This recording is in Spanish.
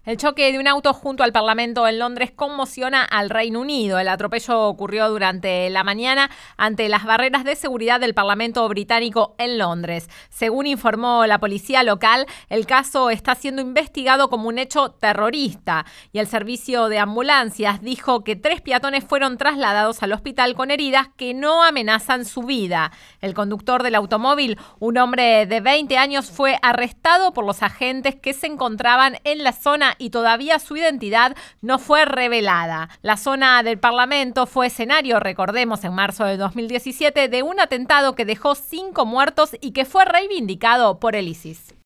El choque de un auto junto al Parlamento en Londres conmociona al Reino Unido. El atropello ocurrió durante la mañana ante las barreras de seguridad del Parlamento británico en Londres. Según informó la policía local, el caso está siendo investigado como un hecho terrorista y el servicio de ambulancias dijo que 3 peatones fueron trasladados al hospital con heridas que no amenazan su vida. El conductor del automóvil, un hombre de 20 años, fue arrestado por los agentes que se encontraban en la zona y todavía su identidad no fue revelada. La zona del Parlamento fue escenario, recordemos, en marzo de 2017, de un atentado que dejó 5 muertos y que fue reivindicado por el ISIS.